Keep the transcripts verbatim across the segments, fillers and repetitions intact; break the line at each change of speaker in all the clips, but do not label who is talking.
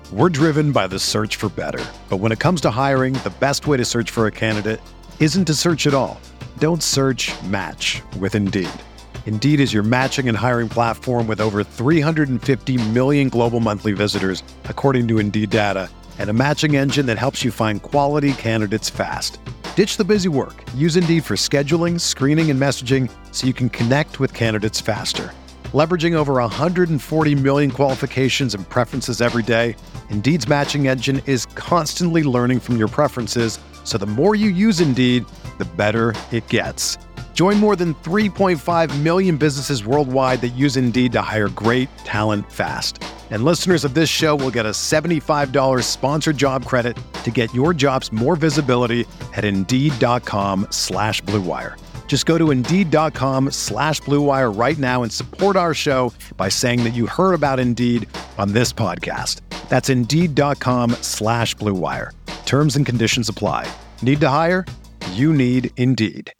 We're driven by the search for better. But when it comes to hiring, the best way to search for a candidate isn't to search at all. Don't search, match with Indeed. Indeed is your matching and hiring platform with over three hundred fifty million global monthly visitors, according to Indeed data, and a matching engine that helps you find quality candidates fast. Ditch the busy work. Use Indeed for scheduling, screening, and messaging so you can connect with candidates faster. Leveraging over one hundred forty million qualifications and preferences every day, Indeed's matching engine is constantly learning from your preferences, so the more you use Indeed, the better it gets. Join more than three point five million businesses worldwide that use Indeed to hire great talent fast. And listeners of this show will get a seventy-five dollars sponsored job credit to get your jobs more visibility at Indeed.com slash Blue Wire. Just go to Indeed.com slash Blue Wire right now and support our show by saying that you heard about Indeed on this podcast. That's Indeed.com slash Blue Wire. Terms and conditions apply. Need to hire? You need Indeed.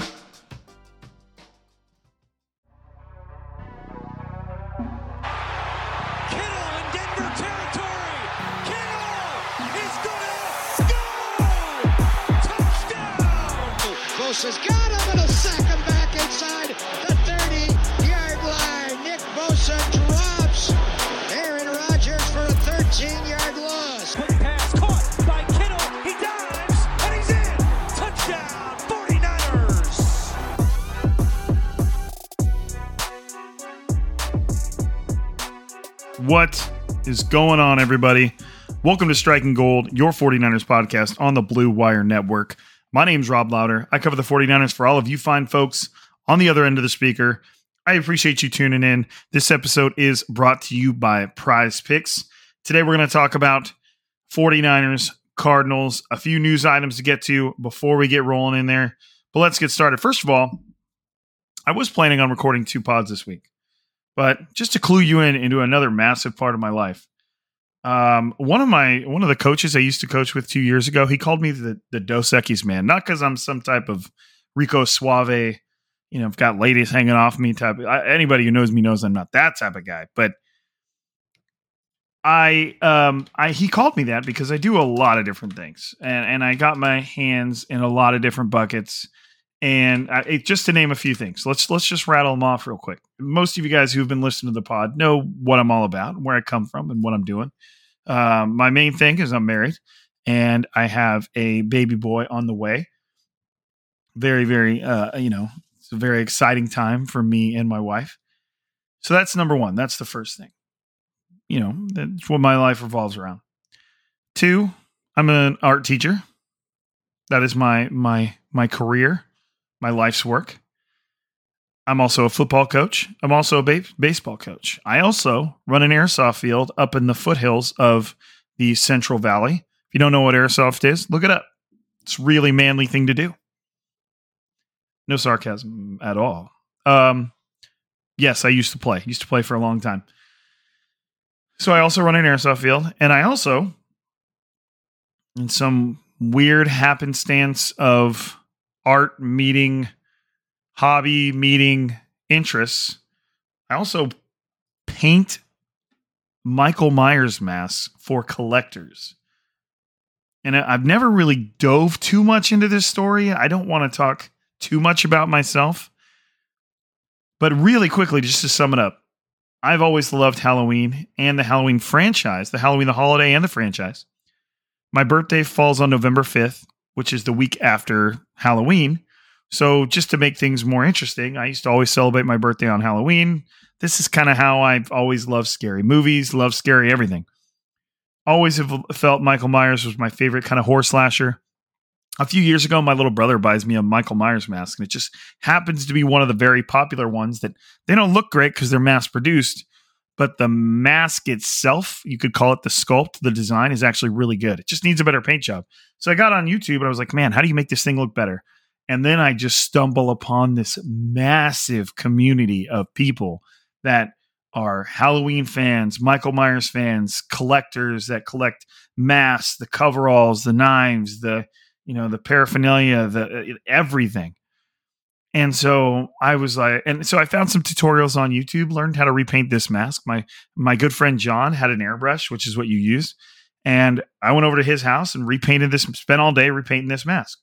Has got him, and a second back inside the thirty-yard line. Nick Bosa drops Aaron Rodgers for a thirteen-yard loss.
Quick pass caught by Kittle. He dives, and he's in. Touchdown, forty-niners.
What is going on, everybody? Welcome to Striking Gold, your forty-niners podcast on the Blue Wire Network. My name's Rob Lauder. I cover the forty-niners for all of you fine folks on the other end of the speaker. I appreciate you tuning in. This episode is brought to you by Prize Picks. Today we're going to talk about forty-niners, Cardinals, a few news items to get to before we get rolling in there. But let's get started. First of all, I was planning on recording two pods this week. But just to clue you in into another massive part of my life, Um, one of my one of the coaches I used to coach with two years ago, he called me the the Dos Equis man. Not because I'm some type of Rico Suave, you know, I've got ladies hanging off me type. I, anybody who knows me knows I'm not that type of guy. But I, um, I he called me that because I do a lot of different things, and and I got my hands in a lot of different buckets. And I, it, just to name a few things, let's let's just rattle them off real quick. Most of you guys who've been listening to the pod know what I'm all about, where I come from, and what I'm doing. Um, my main thing is I'm married, and I have a baby boy on the way. Very, very, uh, you know, it's a very exciting time for me and my wife. So that's number one. That's the first thing. You know, that's what my life revolves around. Two, I'm an art teacher. That is my my my career. My life's work. I'm also a football coach. I'm also a ba- baseball coach. I also run an airsoft field up in the foothills of the Central Valley. If you don't know what airsoft is, look it up. It's a really manly thing to do. No sarcasm at all. Um, yes, I used to play. Used to play for a long time. So I also run an airsoft field. And I also, in some weird happenstance of art meeting, hobby meeting interests, I also paint Michael Myers masks for collectors. And I've never really dove too much into this story. I don't want to talk too much about myself. But really quickly, just to sum it up, I've always loved Halloween and the Halloween franchise, the Halloween, the holiday, and the franchise. My birthday falls on November fifth, which is the week after Halloween. So just to make things more interesting, I used to always celebrate my birthday on Halloween. This is kind of how I've always loved scary movies, loved scary everything. Always have felt Michael Myers was my favorite kind of horror slasher. A few years ago, my little brother buys me a Michael Myers mask, and it just happens to be one of the very popular ones that they don't look great because they're mass produced. But the mask itself, you could call it the sculpt, the design is actually really good. It just needs a better paint job. So I got on YouTube and I was like, man, how do you make this thing look better? And then I just stumble upon this massive community of people that are Halloween fans, Michael Myers fans, collectors that collect masks, the coveralls, the knives, the, you know, the paraphernalia, the everything. And so I was like, and so I found some tutorials on YouTube, learned how to repaint this mask. My, my good friend John had an airbrush, which is what you use. And I went over to his house and repainted this, spent all day repainting this mask.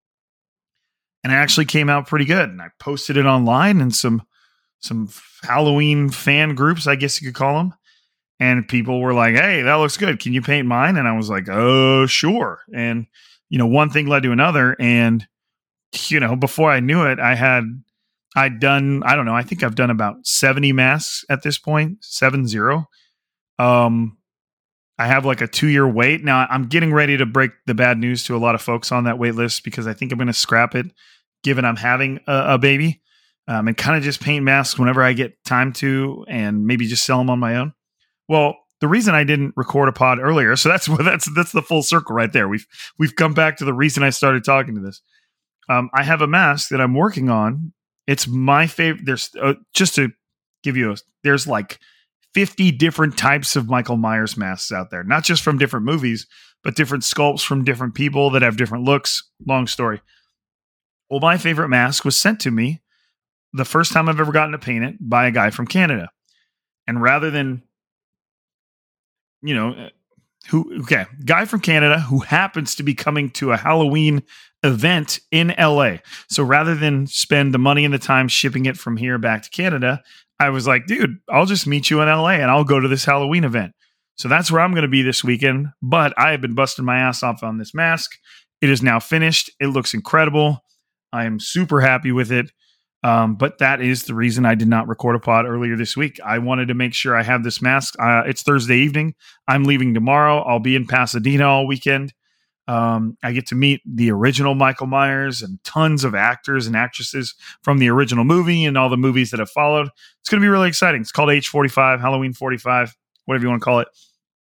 And it actually came out pretty good. And I posted it online in some, some Halloween fan groups, I guess you could call them. And people were like, hey, that looks good. Can you paint mine? And I was like, oh, sure. And, you know, one thing led to another. And, you know, before I knew it, I had, I'd done, I don't know, I think I've done about seventy masks at this point, seven zero. Um, I have like a two year wait. Now I'm getting ready to break the bad news to a lot of folks on that wait list because I think I'm going to scrap it given I'm having a, a baby um, and kind of just paint masks whenever I get time to and maybe just sell them on my own. Well, the reason I didn't record a pod earlier, so that's that's that's the full circle right there. We've we've come back to the reason I started talking to this. Um, I have a mask that I'm working on. It's my favorite. There's uh, just to give you a, there's like fifty different types of Michael Myers masks out there, not just from different movies, but different sculpts from different people that have different looks. Long story. Well, my favorite mask was sent to me the first time I've ever gotten to paint it by a guy from Canada. And rather than, you know, who, okay, guy from Canada who happens to be coming to a Halloween event in L A. So rather than spend the money and the time shipping it from here back to Canada, I was like, dude, I'll just meet you in L A and I'll go to this Halloween event. So that's where I'm going to be this weekend. But I have been busting my ass off on this mask. It is now finished. It looks incredible. I am super happy with it. Um, but that is the reason I did not record a pod earlier this week. I wanted to make sure I have this mask. Uh, it's Thursday evening. I'm leaving tomorrow. I'll be in Pasadena all weekend. Um, I get to meet the original Michael Myers and tons of actors and actresses from the original movie and all the movies that have followed. It's going to be really exciting. It's called H forty-five, Halloween forty-five, whatever you want to call it.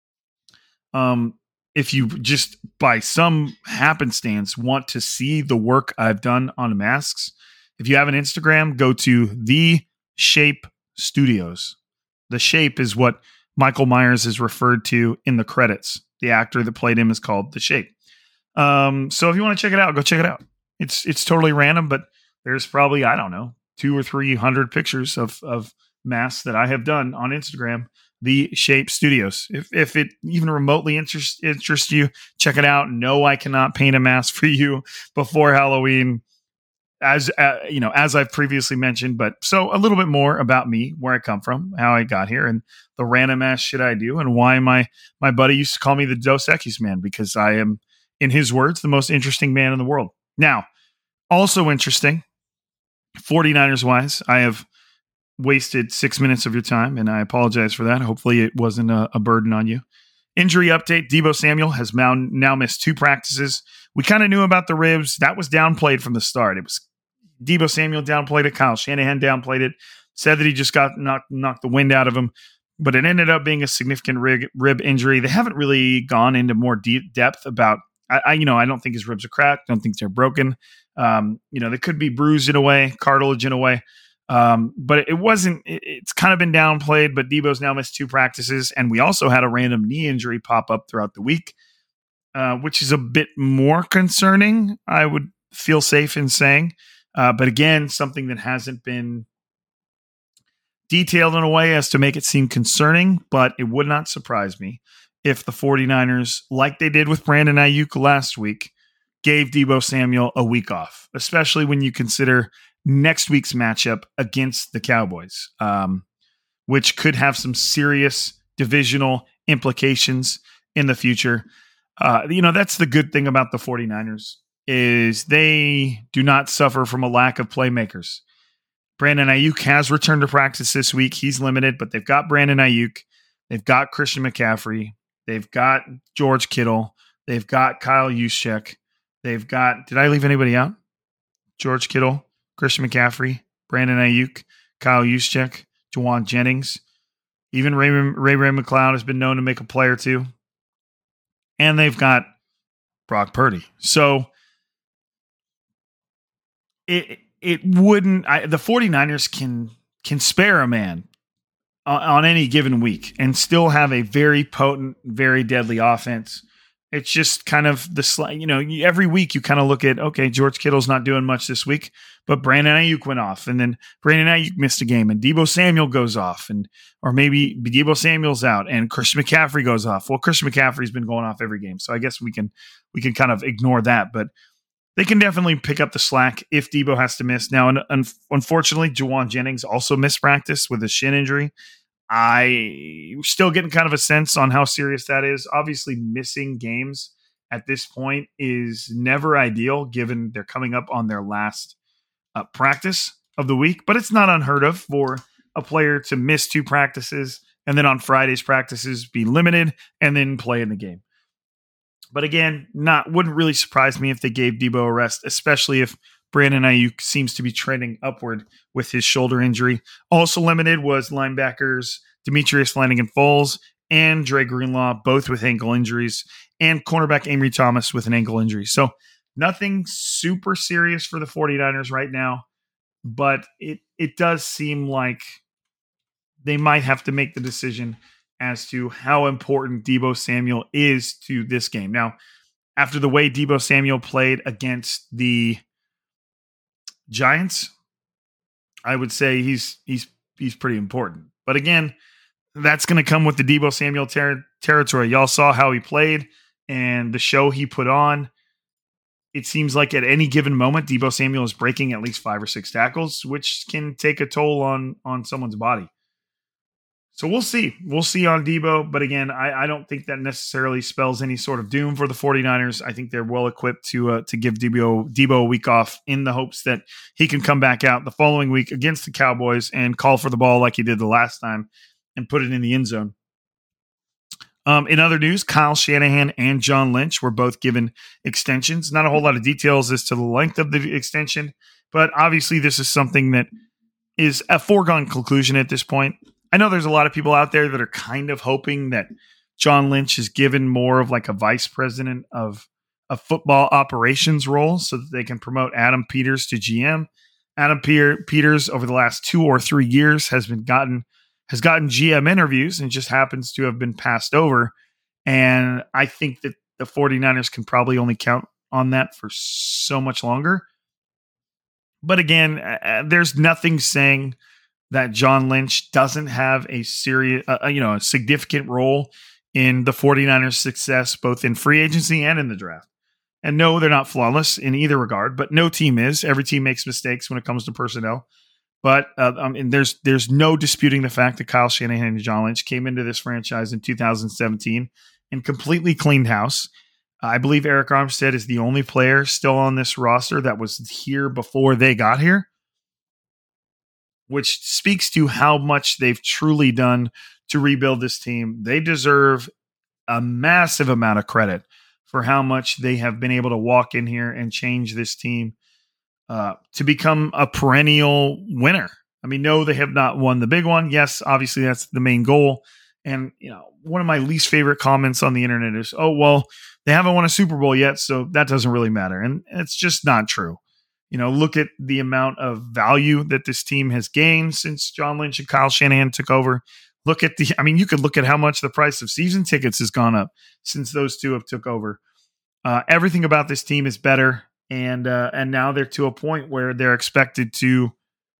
Um, if you just by some happenstance want to see the work I've done on masks, if you have an Instagram, go to The Shape Studios. The Shape is what Michael Myers is referred to in the credits. The actor that played him is called The Shape. Um, so if you want to check it out, go check it out. It's it's totally random, but there's probably, I don't know, two or three hundred pictures of of masks that I have done on Instagram. The Shape Studios. If if it even remotely interest, interests you, check it out. No, I cannot paint a mask for you before Halloween, as uh, you know, as I've previously mentioned. But so a little bit more about me, where I come from, how I got here, and the random ass shit I do, and why my my buddy used to call me the Dos Equis man, because I am, in his words, the most interesting man in the world. Now, also interesting, forty-niners wise, I have wasted six minutes of your time, and I apologize for that. Hopefully it wasn't a, a burden on you. Injury update, Deebo Samuel has now, now missed two practices. We kind of knew about the ribs. That was downplayed from the start. It was Deebo Samuel downplayed it. Kyle Shanahan downplayed it, said that he just got knocked, knocked the wind out of him, but it ended up being a significant rib, rib injury. They haven't really gone into more deep depth about, I, I you know, I don't think his ribs are cracked. I don't think they're broken. Um, you know, they could be bruised in a way, cartilage in a way. Um, but it wasn't, it, it's kind of been downplayed, but Deebo's now missed two practices. And we also had a random knee injury pop up throughout the week, uh, which is a bit more concerning, I would feel safe in saying. Uh, but again, something that hasn't been detailed in a way as to make it seem concerning, but it would not surprise me if the forty-niners, like they did with Brandon Ayuk last week, gave Deebo Samuel a week off, especially when you consider next week's matchup against the Cowboys, um, which could have some serious divisional implications in the future. Uh, you know, that's the good thing about the forty-niners is they do not suffer from a lack of playmakers. Brandon Ayuk has returned to practice this week. He's limited, but they've got Brandon Ayuk. They've got Christian McCaffrey. They've got George Kittle. They've got Kyle Juszczyk. They've got, did I leave anybody out? George Kittle, Christian McCaffrey, Brandon Ayuk, Kyle Juszczyk, Juwan Jennings. Even Ray Ray, Ray McLeod has been known to make a play or two. And they've got Brock Purdy. So it it wouldn't, I, the forty-niners can can spare a man on, on any given week and still have a very potent, very deadly offense. It's just kind of the sl- you know every week you kind of look at, okay, George Kittle's not doing much this week, but Brandon Ayuk went off, and then Brandon Ayuk missed a game, and Deebo Samuel goes off, and or maybe Deebo Samuel's out, and Christian McCaffrey goes off. Well, Christian McCaffrey's been going off every game, so I guess we can we can kind of ignore that, but they can definitely pick up the slack if Deebo has to miss. Now, un- un- unfortunately, Juwan Jennings also missed practice with a shin injury. I'm still getting kind of a sense on how serious that is. Obviously, missing games at this point is never ideal, given they're coming up on their last uh, practice of the week. But it's not unheard of for a player to miss two practices and then on Friday's practices be limited and then play in the game. But again, not wouldn't really surprise me if they gave Deebo a rest, especially if Brandon Ayuk seems to be trending upward with his shoulder injury. Also limited was linebackers Demetrius Flanagan-Foles and Dre Greenlaw, both with ankle injuries, and cornerback Amory Thomas with an ankle injury. So nothing super serious for the 49ers right now, but it, it does seem like they might have to make the decision as to how important Deebo Samuel is to this game. Now, after the way Deebo Samuel played against the Giants, I would say he's he's he's pretty important. But again, that's going to come with the Deebo Samuel ter- territory. Y'all saw how he played and the show he put on. It seems like at any given moment, Deebo Samuel is breaking at least five or six tackles, which can take a toll on on someone's body. So we'll see. We'll see on Deebo. But again, I, I don't think that necessarily spells any sort of doom for the 49ers. I think they're well equipped to uh, to give Deebo, Deebo a week off in the hopes that he can come back out the following week against the Cowboys and call for the ball like he did the last time and put it in the end zone. Um, in other news, Kyle Shanahan and John Lynch were both given extensions. Not a whole lot of details as to the length of the extension, but obviously this is something that is a foregone conclusion at this point. I know there's a lot of people out there that are kind of hoping that John Lynch is given more of like a vice president of a football operations role so that they can promote Adam Peters to G M. Adam Pe- Peters over the last two or three years has been gotten has gotten G M interviews and just happens to have been passed over. And I think that the 49ers can probably only count on that for so much longer. But again, uh, there's nothing saying that John Lynch doesn't have a serious, uh, you know, a significant role in the 49ers' success, both in free agency and in the draft. And no, they're not flawless in either regard, but no team is. Every team makes mistakes when it comes to personnel. But uh, um, and there's there's no disputing the fact that Kyle Shanahan and John Lynch came into this franchise in two thousand seventeen and completely cleaned house. I believe Eric Armstead is the only player still on this roster that was here before they got here, which speaks to how much they've truly done to rebuild this team. They deserve a massive amount of credit for how much they have been able to walk in here and change this team uh, to become a perennial winner. I mean, no, they have not won the big one. Yes, obviously that's the main goal. And, you know, one of my least favorite comments on the internet is, oh, well, they haven't won a Super Bowl yet, so that doesn't really matter. And it's just not true. You know, look at the amount of value that this team has gained since John Lynch and Kyle Shanahan took over. Look at the, I mean, you could look at how much the price of season tickets has gone up since those two have took over. Uh, everything about this team is better. And, uh, and now they're to a point where they're expected to,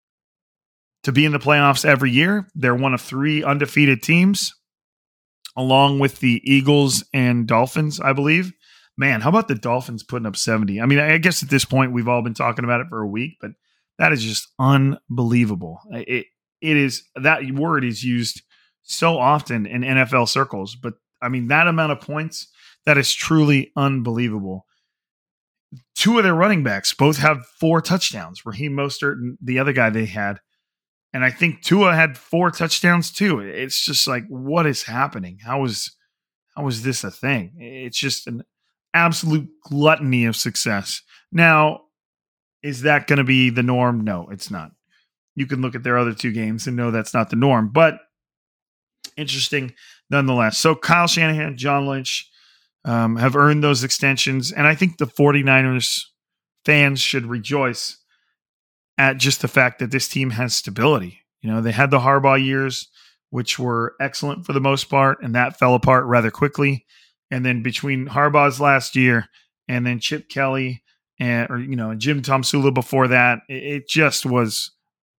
to be in the playoffs every year. They're one of three undefeated teams, along with the Eagles and Dolphins, I believe. Man, how about the Dolphins putting up seventy? I mean, I guess at this point we've all been talking about it for a week, but that is just unbelievable. It it is, that word is used so often in N F L circles, but I mean, that amount of points, that is truly unbelievable. Two of their running backs both have four touchdowns, Raheem Mostert and the other guy they had. And I think Tua had four touchdowns too. It's just like, what is happening? How is, how is this a thing? It's just an absolute gluttony of success. Now, is that going to be the norm? No, it's not. You can look at their other two games and know that's not the norm, but interesting nonetheless. So Kyle Shanahan, John Lynch um, have earned those extensions, and I think the 49ers fans should rejoice at just the fact that this team has stability. You know, they had the Harbaugh years, which were excellent for the most part, and that fell apart rather quickly. And then between Harbaugh's last year and then Chip Kelly and, or, you know, Jim Tomsula before that, it, it just was,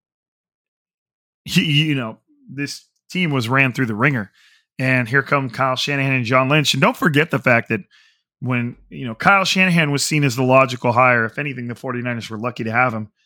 you, you know, this team was ran through the ringer. And here come Kyle Shanahan and John Lynch. And don't forget the fact that when, you know, Kyle Shanahan was seen as the logical hire, if anything, the 49ers were lucky to have him.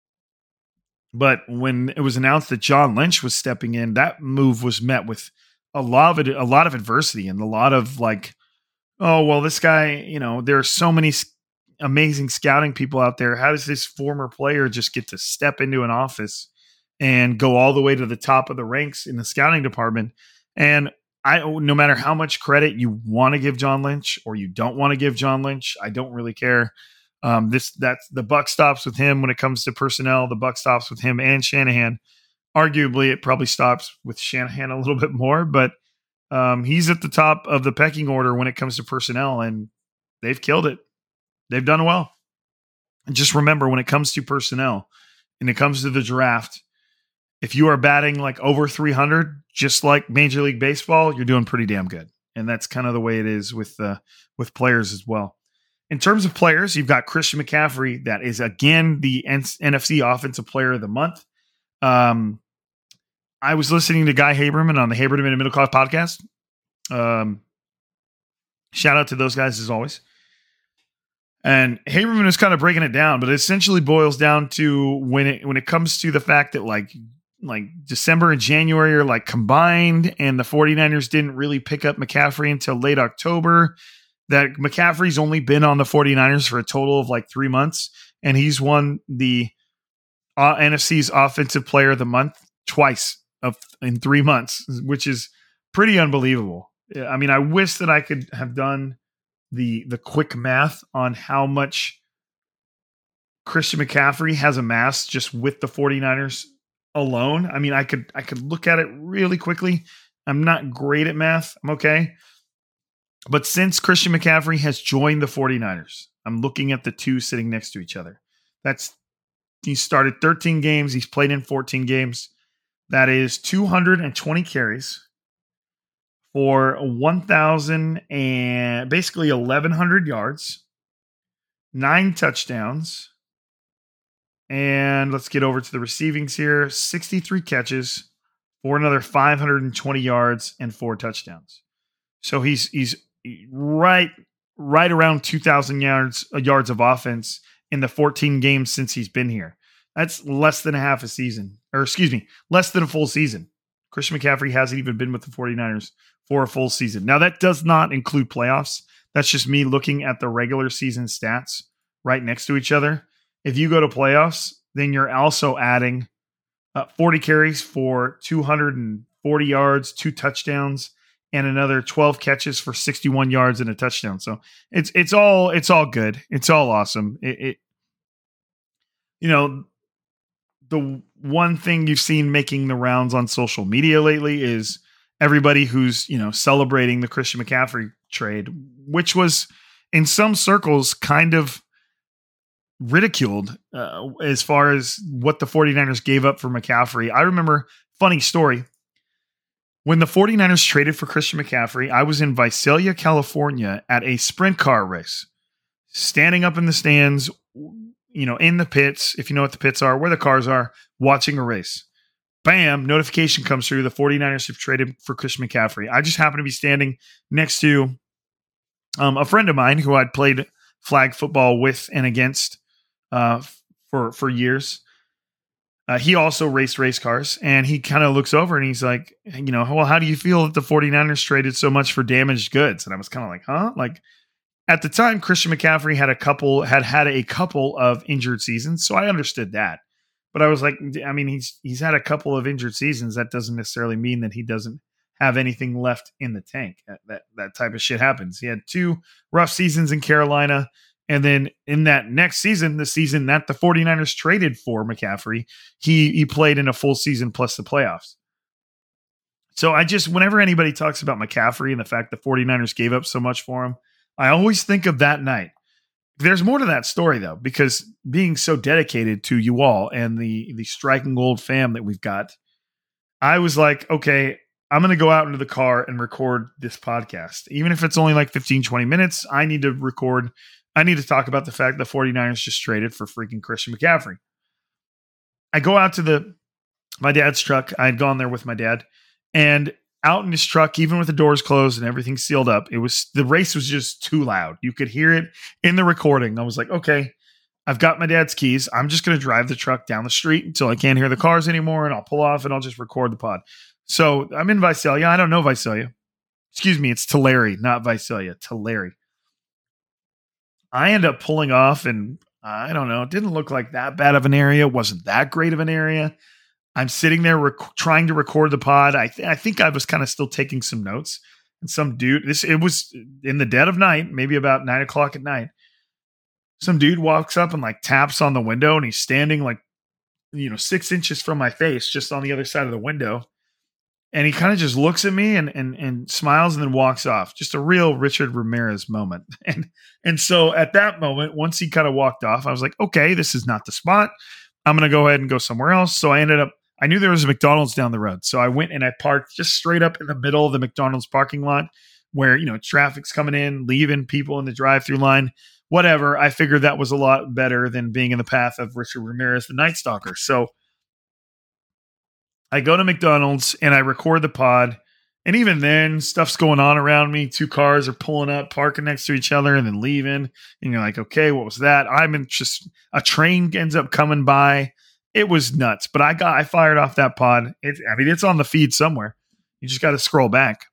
But when it was announced that John Lynch was stepping in, that move was met with a lot of it, a lot of adversity and a lot of like, oh, well, this guy, you know, there are so many amazing scouting people out there. How does this former player just get to step into an office and go all the way to the top of the ranks in the scouting department? And I, no matter how much credit you want to give John Lynch or you don't want to give John Lynch, I don't really care. Um, this that's the buck stops with him when it comes to personnel. The buck stops with him and Shanahan. Arguably, it probably stops with Shanahan a little bit more, but um, he's at the top of the pecking order when it comes to personnel, and they've killed it. They've done well. And just remember, when it comes to personnel and it comes to the draft, if you are batting like over three hundred, just like Major League Baseball, you're doing pretty damn good. And that's kind of the way it is with uh, with players as well. In terms of players, you've got Christian McCaffrey. That is, again, the N F C Offensive Player of the Month. Um, I was listening to Guy Haberman on the Haberman and Middle Class podcast. Um, shout out to those guys as always. And Haberman is kind of breaking it down, but it essentially boils down to when it when it comes to the fact that like like December and January are like combined, and the 49ers didn't really pick up McCaffrey until late October. That McCaffrey's only been on the 49ers for a total of like three months, and he's won the uh, N F C's Offensive Player of the Month twice of in three months, which is pretty unbelievable. I mean, I wish that I could have done the the quick math on how much Christian McCaffrey has amassed just with the 49ers alone. I mean, I could I could look at it really quickly. I'm not great at math. I'm okay. But since Christian McCaffrey has joined the 49ers, I'm looking at the two sitting next to each other. That's he started thirteen games. He's played in fourteen games. That is two hundred twenty carries for one thousand and basically eleven hundred yards, nine touchdowns. And let's get over to the receivings here. sixty-three catches for another five hundred twenty yards and four touchdowns. So he's he's right right around two thousand yards yards of offense in the fourteen games since he's been here. That's less than a half a season, or excuse me, less than a full season. Christian McCaffrey hasn't even been with the 49ers for a full season. Now, that does not include playoffs. That's just me looking at the regular season stats right next to each other. If you go to playoffs, then you're also adding uh, forty carries for two hundred forty yards, two touchdowns, and another twelve catches for sixty-one yards and a touchdown. So it's it's all it's all good. It's all awesome. It, it you know, the one thing you've seen making the rounds on social media lately is everybody who's, you know, celebrating the Christian McCaffrey trade, which was in some circles kind of ridiculed uh, as far as what the 49ers gave up for McCaffrey. I remember, funny story, when the 49ers traded for Christian McCaffrey, I was in Visalia, California at a sprint car race, standing up in the stands, you know, in the pits, if you know what the pits are, where the cars are, watching a race. Bam, notification comes through. The 49ers have traded for Christian McCaffrey. I just happened to be standing next to um, a friend of mine who I'd played flag football with and against uh, for, for years. Uh, he also raced race cars, and he kind of looks over and he's like, you know, well, how do you feel that the 49ers traded so much for damaged goods? And I was kind of like, huh? Like, at the time, Christian McCaffrey had a couple, had had a couple of injured seasons, so I understood that. But I was like, I mean, he's he's had a couple of injured seasons. That doesn't necessarily mean that he doesn't have anything left in the tank. That that, that type of shit happens. He had two rough seasons in Carolina, and then in that next season, the season that the 49ers traded for McCaffrey, he he played in a full season plus the playoffs. So I just, whenever anybody talks about McCaffrey and the fact the 49ers gave up so much for him, I always think of that night. There's more to that story, though, because being so dedicated to you all and the the striking old fam that we've got, I was like, okay, I'm going to go out into the car and record this podcast. Even if it's only like fifteen, twenty minutes, I need to record. I need to talk about the fact the 49ers just traded for freaking Christian McCaffrey. I go out to the my dad's truck. I had gone there with my dad, and out in his truck, even with the doors closed and everything sealed up, it was the race was just too loud. You could hear it in the recording. I was like, okay, I've got my dad's keys. I'm just going to drive the truck down the street until I can't hear the cars anymore, and I'll pull off and I'll just record the pod. So I'm in Visalia. I don't know Visalia. Excuse me, it's Tulare, not Visalia. Tulare. I end up pulling off, and I don't know, it didn't look like that bad of an area. It wasn't that great of an area. I'm sitting there rec- trying to record the pod. I, th- I think I was kind of still taking some notes. And some dude, this it was in the dead of night, maybe about nine o'clock at night. Some dude walks up and like taps on the window, and he's standing like, you know, six inches from my face, just on the other side of the window. And he kind of just looks at me and, and, and smiles and then walks off. Just a real Richard Ramirez moment. And, and so at that moment, once he kind of walked off, I was like, okay, this is not the spot. I'm going to go ahead and go somewhere else. So I ended up, I knew there was a McDonald's down the road. So I went and I parked just straight up in the middle of the McDonald's parking lot where, you know, traffic's coming in, leaving, people in the drive-through line, whatever. I figured that was a lot better than being in the path of Richard Ramirez, the Night Stalker. So I go to McDonald's and I record the pod. And even then, stuff's going on around me. Two cars are pulling up, parking next to each other, and then leaving. And you're like, okay, what was that? I'm in just a train ends up coming by. It was nuts. But I got I fired off that pod. It, I mean, it's on the feed somewhere. You just got to scroll back.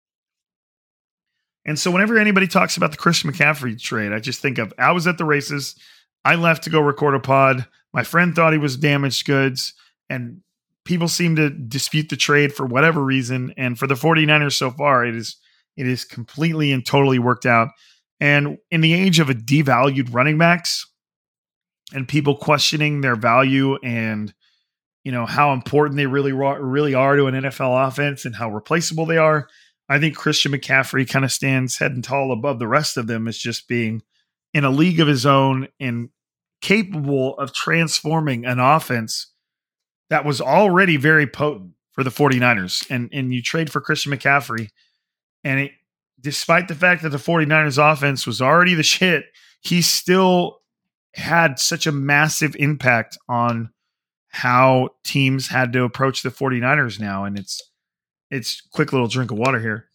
And so whenever anybody talks about the Christian McCaffrey trade, I just think of, I was at the races. I left to go record a pod. My friend thought he was damaged goods. And people seem to dispute the trade for whatever reason. And for the 49ers so far, it is it is completely and totally worked out. And in the age of a devalued running backs and people questioning their value and, you know, how important they really, really are to an N F L offense and how replaceable they are, I think Christian McCaffrey kind of stands head and tall above the rest of them as just being in a league of his own and capable of transforming an offense that was already very potent for the 49ers. And, and you trade for Christian McCaffrey. And it, despite the fact that the 49ers offense was already the shit, he still had such a massive impact on how teams had to approach the 49ers now. And it's, it's quick little drink of water here.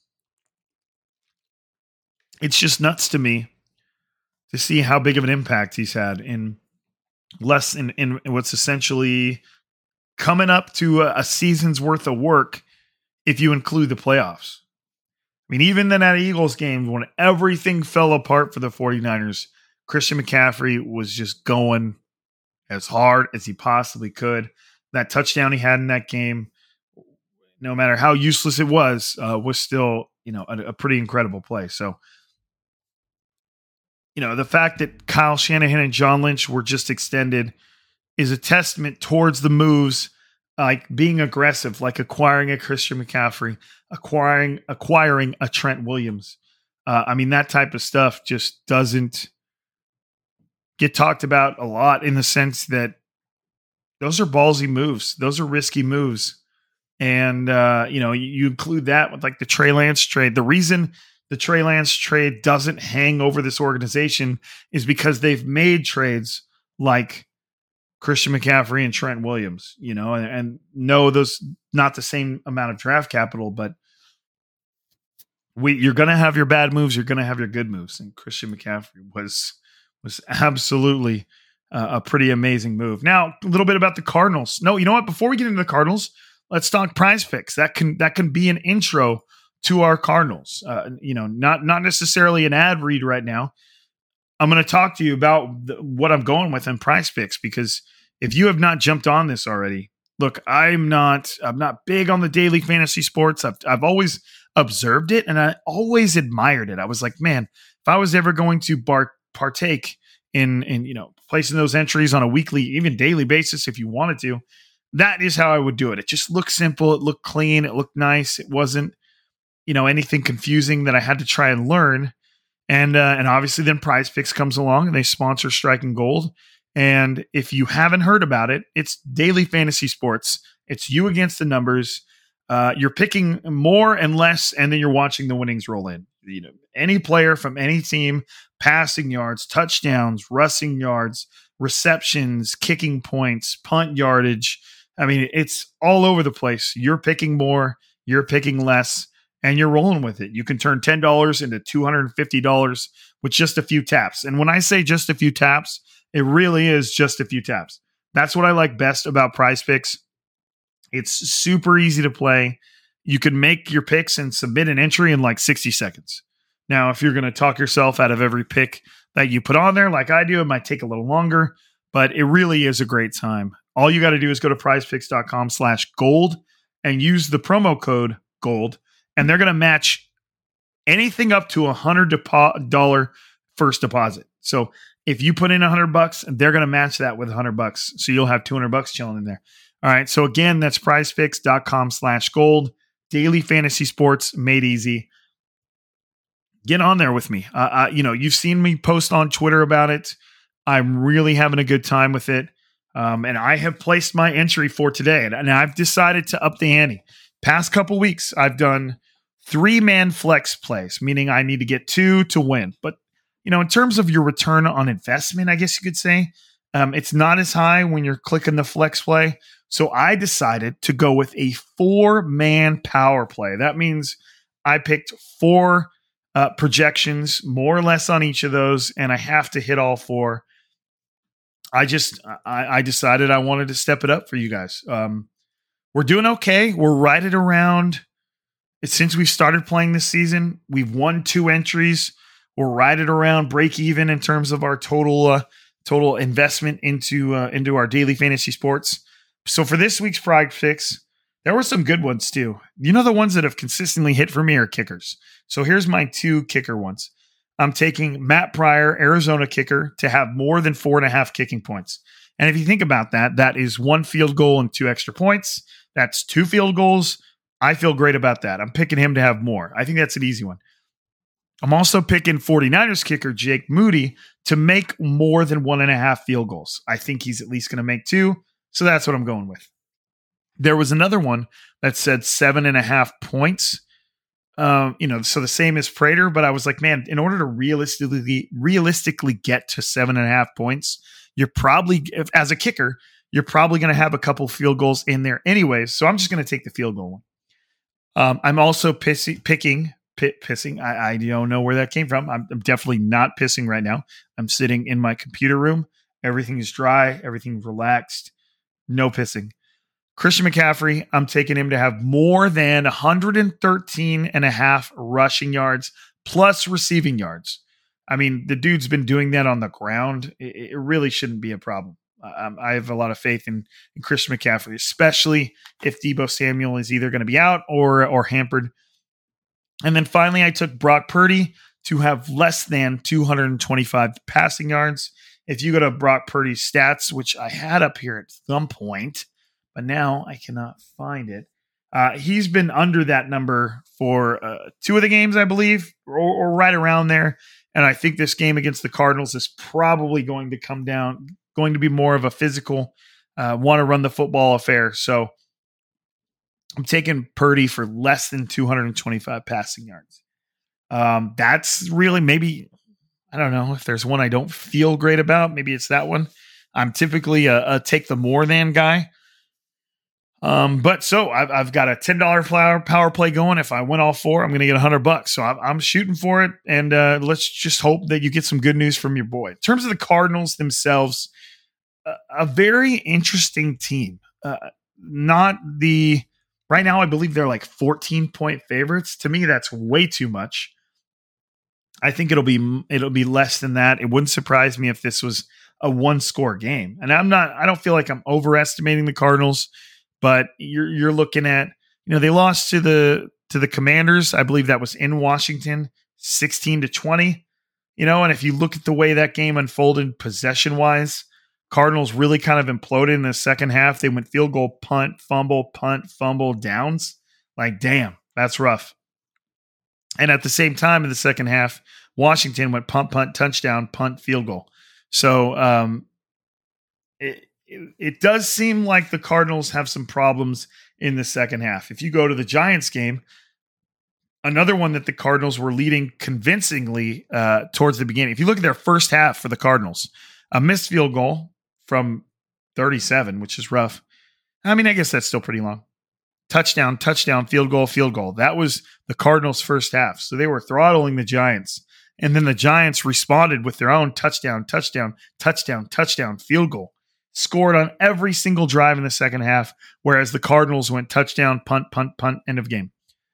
It's just nuts to me to see how big of an impact he's had in less in, in what's essentially coming up to a, a season's worth of work if you include the playoffs. I mean, even in that Eagles game, when everything fell apart for the 49ers, Christian McCaffrey was just going as hard as he possibly could. That touchdown he had in that game, no matter how useless it was, uh, was still, you know, a, a pretty incredible play. So, you know, the fact that Kyle Shanahan and John Lynch were just extended is a testament towards the moves, like being aggressive, like acquiring a Christian McCaffrey, acquiring acquiring a Trent Williams. Uh, I mean, that type of stuff just doesn't get talked about a lot in the sense that those are ballsy moves. Those are risky moves. And, uh, you know, you, you include that with like the Trey Lance trade. The reason the Trey Lance trade doesn't hang over this organization is because they've made trades like Christian McCaffrey and Trent Williams, you know, and, and no, those not the same amount of draft capital, but we you're going to have your bad moves. You're going to have your good moves. And Christian McCaffrey was, was absolutely uh, a pretty amazing move. Now, a little bit about the Cardinals. No, you know what? Before we get into the Cardinals, let's talk Prize Picks. That can, that can be an intro to our Cardinals. Uh, you know, not, not necessarily an ad read right now. I'm going to talk to you about the, what I'm going with in Prize Picks, because if you have not jumped on this already, look, I'm not, I'm not big on the daily fantasy sports. I've, I've always observed it and I always admired it. I was like, man, if I was ever going to bar, partake in, in, you know, placing those entries on a weekly, even daily basis, if you wanted to, that is how I would do it. It just looked simple. It looked clean. It looked nice. It wasn't, you know, anything confusing that I had to try and learn. And uh, and obviously then Prize Picks comes along and they sponsor Striking Gold. And if you haven't heard about it, it's daily fantasy sports. It's you against the numbers. Uh, you're picking more and less, and then you're watching the winnings roll in. You know, any player from any team, passing yards, touchdowns, rushing yards, receptions, kicking points, punt yardage. I mean, it's all over the place. You're picking more, you're picking less, and you're rolling with it. You can turn ten dollars into two hundred fifty dollars with just a few taps. And when I say just a few taps, it really is just a few taps. That's what I like best about Prize Picks. It's super easy to play. You can make your picks and submit an entry in like sixty seconds. Now, if you're going to talk yourself out of every pick that you put on there, like I do, it might take a little longer, but it really is a great time. All you got to do is go to prizepicks.com slash gold and use the promo code gold, and they're going to match anything up to a one hundred dollars first deposit. So if you put in one hundred bucks, they're going to match that with one hundred bucks. So you'll have two hundred bucks chilling in there. All right. So again, that's prizepicks.com slash gold. Daily fantasy sports made easy. Get on there with me. Uh, uh, you know, you've seen me post on Twitter about it. I'm really having a good time with it. Um, and I have placed my entry for today. And, and I've decided to up the ante. Past couple weeks, I've done three-man flex plays, meaning I need to get two to win. But, you know, in terms of your return on investment, I guess you could say, um, it's not as high when you're clicking the flex play. So I decided to go with a four-man power play. That means I picked four uh, projections, more or less on each of those, and I have to hit all four. I just, I, I decided I wanted to step it up for you guys. Um, we're doing okay. We're right at around, since we started playing this season, we've won two entries. We're right at around break even in terms of our total, uh, total investment into, uh, into our daily fantasy sports. So for this week's Prize Picks, there were some good ones too. You know, the ones that have consistently hit for me are kickers. So here's my two kicker ones. I'm taking Matt Pryor, Arizona kicker, to have more than four and a half kicking points. And if you think about that, that is one field goal and two extra points. That's two field goals. I feel great about that. I'm picking him to have more. I think that's an easy one. I'm also picking 49ers kicker Jake Moody to make more than one and a half field goals. I think he's at least going to make two. So that's what I'm going with. There was another one that said seven and a half points. Um, you know, so the same as Prater, but I was like, man, in order to realistically realistically get to seven and a half points, you're probably, if, as a kicker, you're probably going to have a couple field goals in there anyways. So I'm just going to take the field goal one. Um, I'm also pissy, picking, p- pissing. I, I don't know where that came from. I'm, I'm definitely not pissing right now. I'm sitting in my computer room. Everything is dry. Everything's relaxed. No pissing. Christian McCaffrey, I'm taking him to have more than one hundred thirteen and a half rushing yards plus receiving yards. I mean, the dude's been doing that on the ground. It, it really shouldn't be a problem. Um, I have a lot of faith in, in Christian McCaffrey, especially if Deebo Samuel is either going to be out or, or hampered. And then finally, I took Brock Purdy to have less than two hundred twenty-five passing yards. If you go to Brock Purdy's stats, which I had up here at some point, but now I cannot find it. Uh, he's been under that number for uh, two of the games, I believe, or, or right around there. And I think this game against the Cardinals is probably going to come down, going to be more of a physical, uh, want to run the football affair. So I'm taking Purdy for less than two hundred twenty-five passing yards. Um, that's really maybe, I don't know if there's one I don't feel great about. Maybe it's that one. I'm typically a, a take the more than guy. Um, but so I've, I've got a ten dollars power, power play going. If I win all four, I'm going to get a hundred bucks. So I'm, I'm shooting for it. And, uh, let's just hope that you get some good news from your boy. In terms of the Cardinals themselves, uh, a very interesting team, uh, not the right now. I believe they're like fourteen point favorites. To me, that's way too much. I think it'll be, it'll be less than that. It wouldn't surprise me if this was a one score game. And I'm not, I don't feel like I'm overestimating the Cardinals. But you're you're looking at, you know, they lost to the to the Commanders. I believe that was in Washington, sixteen to twenty. You know, and if you look at the way that game unfolded possession wise, Cardinals really kind of imploded in the second half. They went field goal, punt, fumble, punt, fumble, downs. Like, damn, that's rough. And at the same time in the second half, Washington went punt, punt, touchdown, punt, field goal. So um, it. It does seem like the Cardinals have some problems in the second half. If you go to the Giants game, another one that the Cardinals were leading convincingly uh, towards the beginning. If you look at their first half for the Cardinals, a missed field goal from thirty-seven, which is rough. I mean, I guess that's still pretty long. Touchdown, touchdown, field goal, field goal. That was the Cardinals' first half. So they were throttling the Giants. And then the Giants responded with their own touchdown, touchdown, touchdown, touchdown, field goal. Scored on every single drive in the second half, whereas the Cardinals went touchdown, punt, punt, punt, end of game.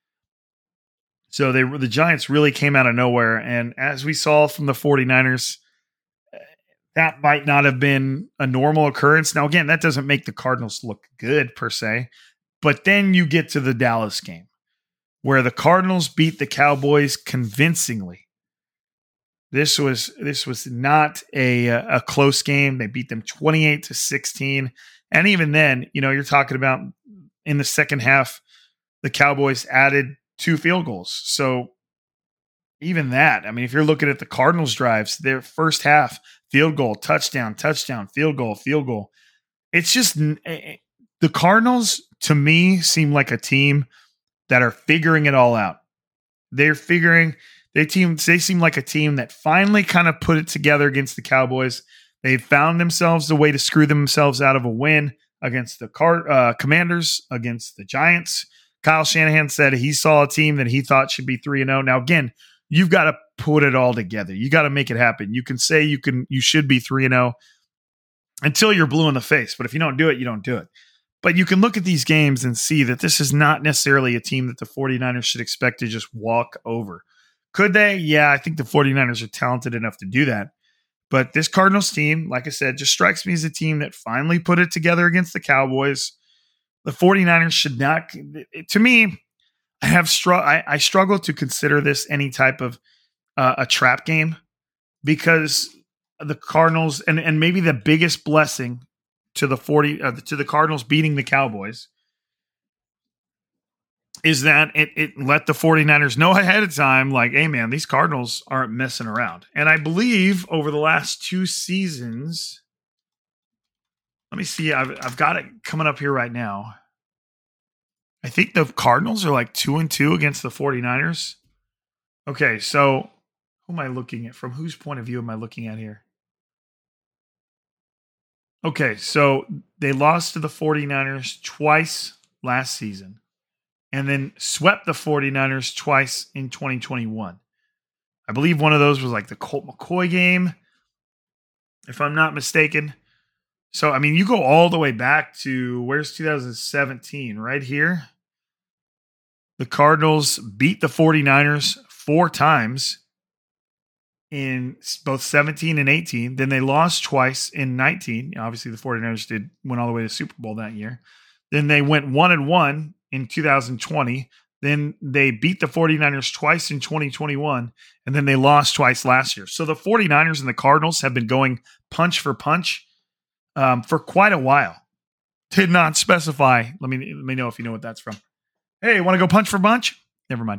So they the Giants really came out of nowhere. And as we saw from the 49ers, that might not have been a normal occurrence. Now, again, that doesn't make the Cardinals look good per se. But then you get to the Dallas game where the Cardinals beat the Cowboys convincingly. This was this was not a a close game. They beat them twenty-eight to sixteen. And even then, you know, you're talking about in the second half, the Cowboys added two field goals. So even that, I mean, if you're looking at the Cardinals drives, their first half, field goal, touchdown, touchdown, field goal, field goal. It's just the Cardinals, to me, seem like a team that are figuring it all out. They're figuring they team they seem like a team that finally kind of put it together against the Cowboys. They found themselves a way to screw themselves out of a win against the Car- uh, Commanders, against the Giants. Kyle Shanahan said he saw a team that he thought should be three and oh. Now, again, you've got to put it all together. You got to make it happen. You can say you can you should be three and oh until you're blue in the face. But if you don't do it, you don't do it. But you can look at these games and see that this is not necessarily a team that the 49ers should expect to just walk over. Could they? Yeah, I think the 49ers are talented enough to do that. But this Cardinals team, like I said, just strikes me as a team that finally put it together against the Cowboys. The 49ers should not, to me, I have str- I, I struggle to consider this any type of uh, a trap game because the Cardinals, and, and maybe the biggest blessing to the forty uh, to the Cardinals beating the Cowboys is that it, it let the 49ers know ahead of time, like, hey, man, these Cardinals aren't messing around. And I believe over the last two seasons, let me see, I've, I've got it coming up here right now. I think the Cardinals are like two and two against the 49ers. Okay, so who am I looking at? From whose point of view am I looking at here? Okay, so they lost to the 49ers twice last season and then swept the 49ers twice in twenty twenty-one. I believe one of those was like the Colt McCoy game, if I'm not mistaken. So, I mean, you go all the way back to, where's two thousand seventeen? Right here. The Cardinals beat the 49ers four times in both seventeen and eighteen. Then they lost twice in nineteen. Obviously, the 49ers did went all the way to the Super Bowl that year. Then they went one and one in two thousand twenty. Then they beat the 49ers twice in twenty twenty-one. And then they lost twice last year. So the 49ers and the Cardinals have been going punch for punch um, for quite a while. Did not specify. Let me, let me know if you know what that's from. Hey, want to go punch for punch? Never mind.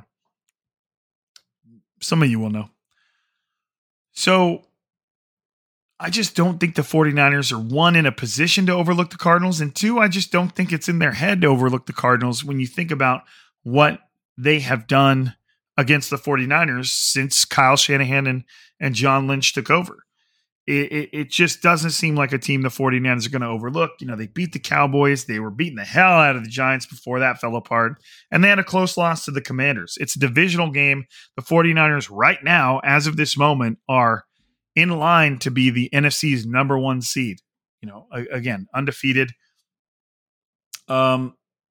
Some of you will know. So I just don't think the 49ers are, one, in a position to overlook the Cardinals, and two, I just don't think it's in their head to overlook the Cardinals when you think about what they have done against the 49ers since Kyle Shanahan and, and John Lynch took over. It, it, it just doesn't seem like a team the 49ers are going to overlook. You know, they beat the Cowboys. They were beating the hell out of the Giants before that fell apart. And they had a close loss to the Commanders. It's a divisional game. The 49ers right now, as of this moment, are in line to be the N F C's number one seed. You know, again, undefeated. Um,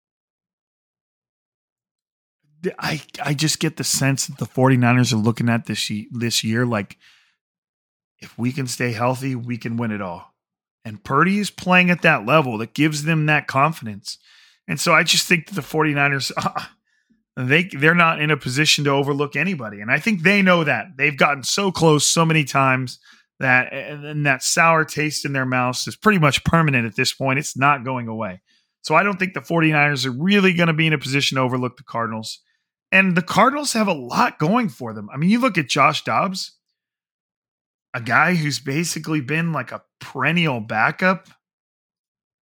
I I just get the sense that the 49ers are looking at this, this year like, if we can stay healthy, we can win it all. And Purdy is playing at that level that gives them that confidence. And so I just think that the 49ers, uh, they, they're not in a position to overlook anybody. And I think they know that. They've gotten so close so many times that and that sour taste in their mouths is pretty much permanent at this point. It's not going away. So I don't think the 49ers are really going to be in a position to overlook the Cardinals. And the Cardinals have a lot going for them. I mean, you look at Josh Dobbs, a guy who's basically been like a perennial backup.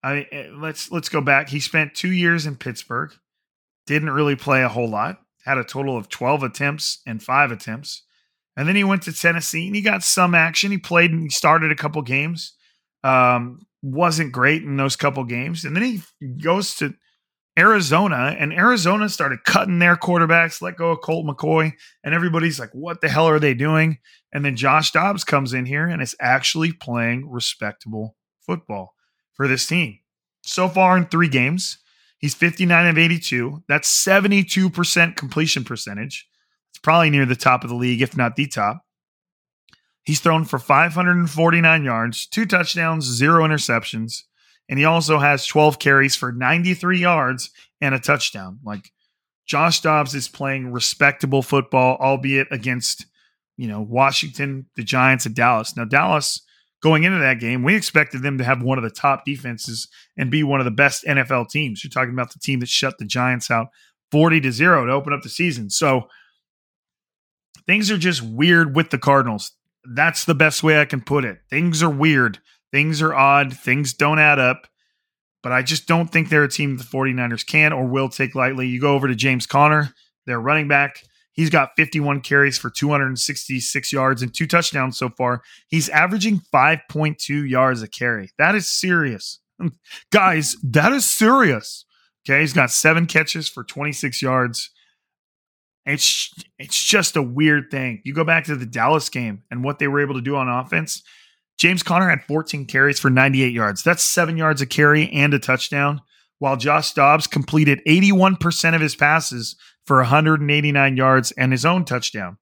I let's let's go back. He spent two years in Pittsburgh, didn't really play a whole lot, had a total of twelve attempts and five attempts. And then he went to Tennessee and he got some action. He played and he started a couple games. Um, wasn't great in those couple games. And then he goes to Arizona, and Arizona started cutting their quarterbacks, let go of Colt McCoy, and everybody's like, what the hell are they doing? And then Josh Dobbs comes in here and is actually playing respectable football for this team. So far in three games, he's fifty-nine of eighty-two. That's seventy-two percent completion percentage. It's probably near the top of the league, if not the top. He's thrown for five hundred forty-nine yards, two touchdowns, zero interceptions. And he also has twelve carries for ninety-three yards and a touchdown. Like, Josh Dobbs is playing respectable football, albeit against, you know, Washington, the Giants, and Dallas. Now, Dallas, going into that game, we expected them to have one of the top defenses and be one of the best N F L teams. You're talking about the team that shut the Giants out forty to zero to open up the season. So things are just weird with the Cardinals. That's the best way I can put it. Things are weird. Things are odd. Things don't add up. But I just don't think they're a team the 49ers can or will take lightly. You go over to James Conner, their running back. He's got fifty-one carries for two hundred sixty-six yards and two touchdowns so far. He's averaging five point two yards a carry. That is serious. Guys, that is serious. Okay, he's got seven catches for twenty-six yards. It's, it's just a weird thing. You go back to the Dallas game and what they were able to do on offense. James Conner had fourteen carries for ninety-eight yards. That's seven yards a carry and a touchdown, while Josh Dobbs completed eighty-one percent of his passes for one hundred eighty-nine yards and his own touchdown.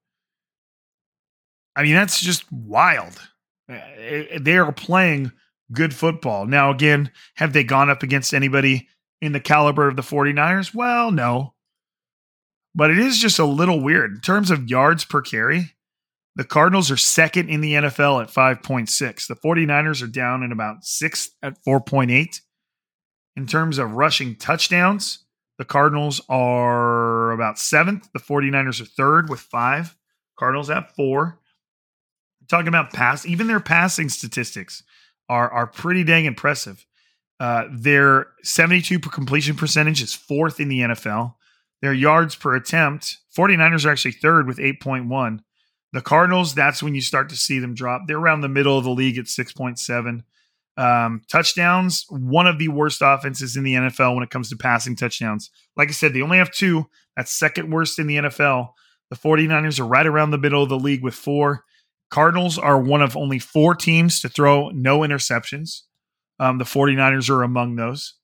I mean, that's just wild. They are playing good football. Now, again, have they gone up against anybody in the caliber of the 49ers? Well, no. But it is just a little weird. In terms of yards per carry, the Cardinals are second in the N F L at five point six. The 49ers are down in about sixth at four point eight. In terms of rushing touchdowns, the Cardinals are about seventh. The 49ers are third with five. Cardinals have four. Talking about pass, even their passing statistics are, are pretty dang impressive. Uh, their seventy-two per completion percentage is fourth in the N F L. Their yards per attempt, 49ers are actually third with eight point one. The Cardinals, that's when you start to see them drop. They're around the middle of the league at six point seven. Um, touchdowns, one of the worst offenses in the N F L when it comes to passing touchdowns. Like I said, they only have two. That's second worst in the N F L. The 49ers are right around the middle of the league with four. Cardinals are one of only four teams to throw no interceptions. Um, the 49ers are among those.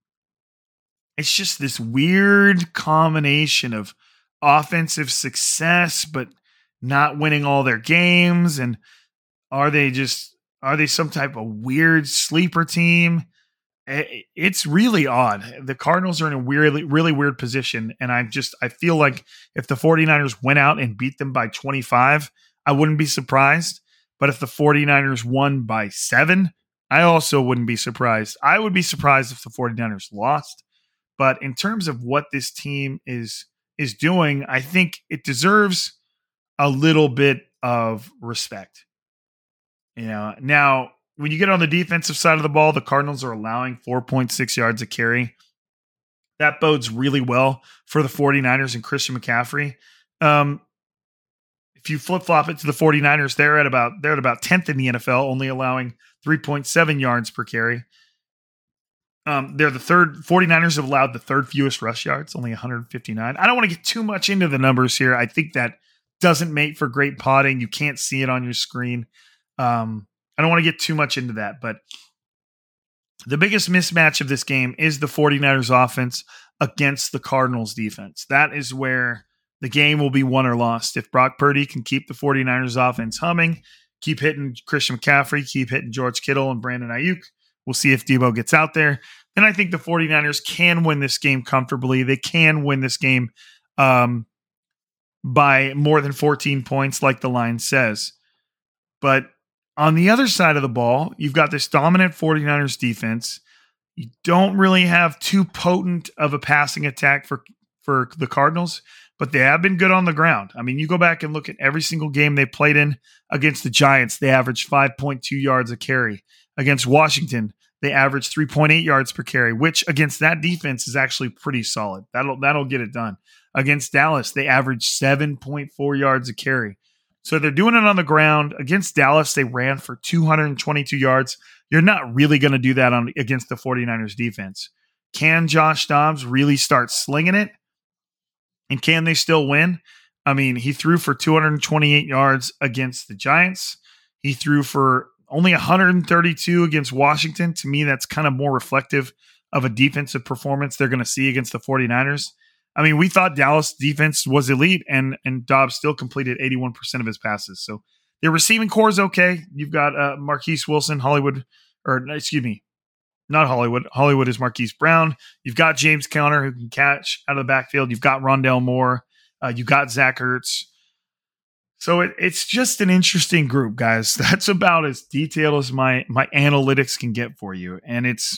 It's just this weird combination of offensive success, but not winning all their games. And are they just, are they some type of weird sleeper team? It's really odd. The Cardinals are in a weirdly, really weird position. And I just, I feel like if the 49ers went out and beat them by twenty-five, I wouldn't be surprised. But if the 49ers won by seven, I also wouldn't be surprised. I would be surprised if the 49ers lost. But in terms of what this team is is doing, I think it deserves a little bit of respect. You know, now when you get on the defensive side of the ball, the Cardinals are allowing four point six yards a carry. That bodes really well for the 49ers and Christian McCaffrey. Um, if you flip-flop it to the 49ers, they're at about they're at about tenth in the N F L, only allowing three point seven yards per carry. Um, they're the third. 49ers have allowed the third fewest rush yards, only one hundred fifty-nine. I don't want to get too much into the numbers here. I think that doesn't make for great potting. You can't see it on your screen. Um, I don't want to get too much into that, but the biggest mismatch of this game is the 49ers offense against the Cardinals defense. That is where the game will be won or lost. If Brock Purdy can keep the 49ers offense humming, keep hitting Christian McCaffrey, keep hitting George Kittle and Brandon Ayuk, we'll see if Debo gets out there. Then I think the 49ers can win this game comfortably. They can win this game um, by more than fourteen points, like the line says. But on the other side of the ball, you've got this dominant 49ers defense. You don't really have too potent of a passing attack for, for the Cardinals, but they have been good on the ground. I mean, you go back and look at every single game they played in. Against the Giants, they averaged five point two yards a carry. Against Washington, they average three point eight yards per carry, which against that defense is actually pretty solid. That'll that'll get it done. Against Dallas, they average seven point four yards a carry. So they're doing it on the ground. Against Dallas, they ran for two hundred twenty-two yards. You're not really going to do that on against the 49ers defense. Can Josh Dobbs really start slinging it? And can they still win? I mean, he threw for two hundred twenty-eight yards against the Giants. He threw for only one hundred thirty-two against Washington. To me, that's kind of more reflective of a defensive performance they're going to see against the 49ers. I mean, we thought Dallas defense was elite, and, and Dobbs still completed eighty-one percent of his passes. So their receiving core is okay. You've got uh, Marquise Wilson, Hollywood, or excuse me, not Hollywood. Hollywood is Marquise Brown. You've got James Conner, who can catch out of the backfield. You've got Rondale Moore. Uh, you got Zach Ertz. So it, it's just an interesting group, guys. That's about as detailed as my my analytics can get for you. And it's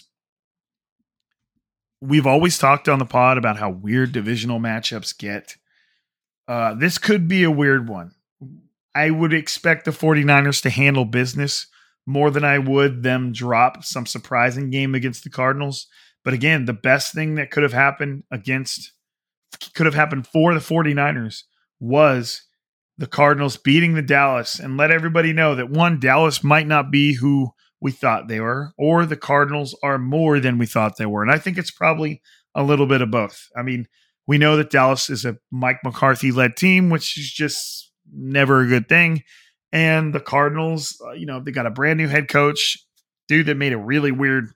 we've always talked on the pod about how weird divisional matchups get. Uh, this could be a weird one. I would expect the 49ers to handle business more than I would them drop some surprising game against the Cardinals. But again, the best thing that could have happened against could have happened for the 49ers was the Cardinals beating the Dallas and let everybody know that, one, Dallas might not be who we thought they were, or the Cardinals are more than we thought they were. And I think it's probably a little bit of both. I mean, we know that Dallas is a Mike McCarthy-led team, which is just never a good thing. And the Cardinals, uh, you know, they got a brand new head coach, dude that made a really weird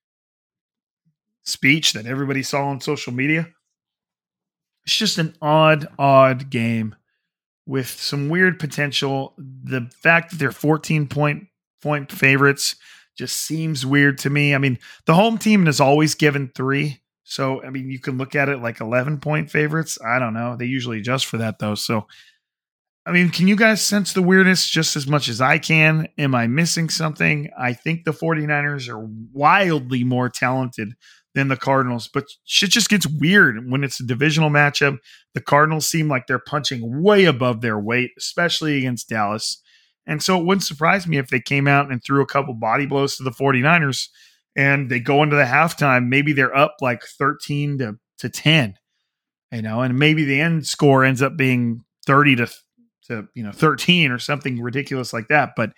speech that everybody saw on social media. It's just an odd, odd game with some weird potential. The fact that they're fourteen point point favorites just seems weird to me. I mean, the home team is always given three. So, I mean, you can look at it like eleven point favorites. I don't know. They usually adjust for that, though. So, I mean, can you guys sense the weirdness just as much as I can? Am I missing something? I think the 49ers are wildly more talented than the Cardinals, but shit just gets weird when it's a divisional matchup. The Cardinals seem like they're punching way above their weight, especially against Dallas. And so it wouldn't surprise me if they came out and threw a couple body blows to the 49ers and they go into the halftime. Maybe they're up like thirteen to ten, you know, and maybe the end score ends up being thirty to, to, you know, thirteen or something ridiculous like that. But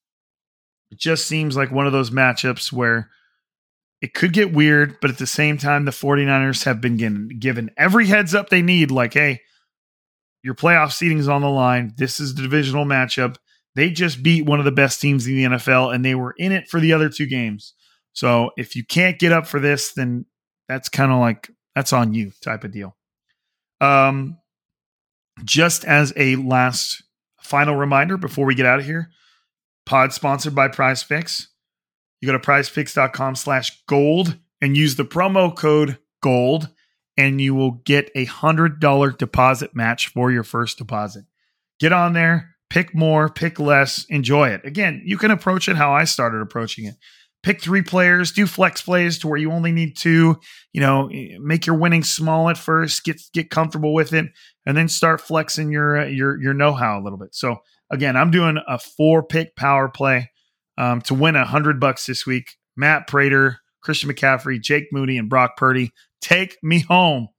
it just seems like one of those matchups where it could get weird, but at the same time, the 49ers have been given, given every heads up they need. Like, hey, your playoff seating is on the line. This is the divisional matchup. They just beat one of the best teams in the N F L, and they were in it for the other two games. So if you can't get up for this, then that's kind of like, that's on you type of deal. Um, just as a last final reminder before we get out of here, pod sponsored by PrizePicks. You go to prizepicks.com slash gold and use the promo code GOLD, and you will get a one hundred dollars deposit match for your first deposit. Get on there, pick more, pick less, enjoy it. Again, you can approach it how I started approaching it. Pick three players, do flex plays to where you only need two, you know, make your winnings small at first, get get comfortable with it, and then start flexing your, uh, your, your know-how a little bit. So again, I'm doing a four-pick power play Um, to win a hundred bucks this week. Matt Prater, Christian McCaffrey, Jake Moody, and Brock Purdy. Take me home.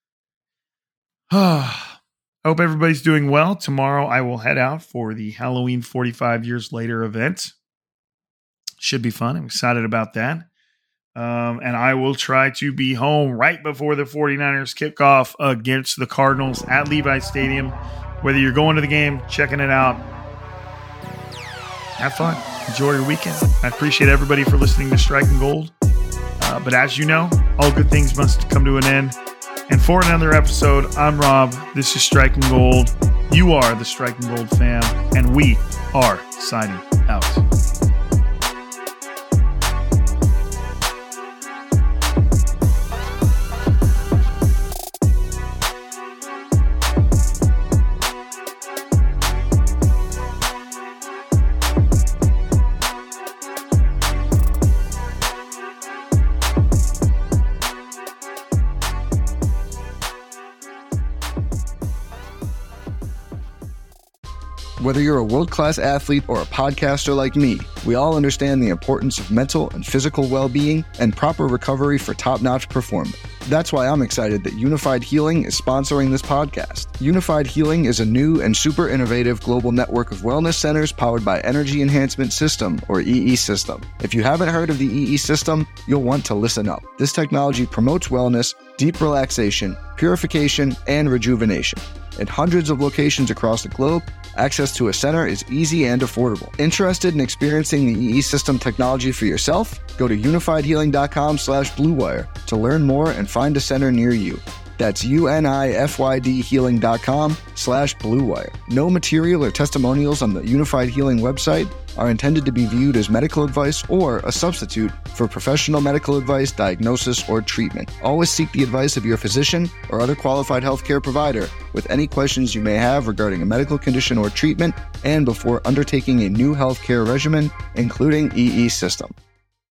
Hope everybody's doing well. Tomorrow I will head out for the Halloween forty-five years later event. Should be fun. I'm excited about that. Um, and I will try to be home right before the 49ers kick off against the Cardinals at Levi Stadium. Whether you're going to the game, checking it out, have fun. Enjoy your weekend. I appreciate everybody for listening to Striking Gold. Uh, but as you know, all good things must come to an end. And for another episode, I'm Rob. This is Striking Gold. You are the Striking Gold fam. And we are signing out.
Whether you're a world-class athlete or a podcaster like me, we all understand the importance of mental and physical well-being and proper recovery for top-notch performance. That's why I'm excited that Unified Healing is sponsoring this podcast. Unified Healing is a new and super innovative global network of wellness centers powered by Energy Enhancement System, or E E System. If you haven't heard of the E E System, you'll want to listen up. This technology promotes wellness, deep relaxation, purification, and rejuvenation. In hundreds of locations across the globe, access to a center is easy and affordable. Interested in experiencing the E E System technology for yourself? Go to unified healing dot com slash blue wire to learn more and find a center near you. That's U-N-I-F-Y-D healing dot com slash blue wire. No material or testimonials on the Unified Healing website are intended to be viewed as medical advice or a substitute for professional medical advice, diagnosis, or treatment. Always seek the advice of your physician or other qualified healthcare provider with any questions you may have regarding a medical condition or treatment and before undertaking a new healthcare regimen, including E E System.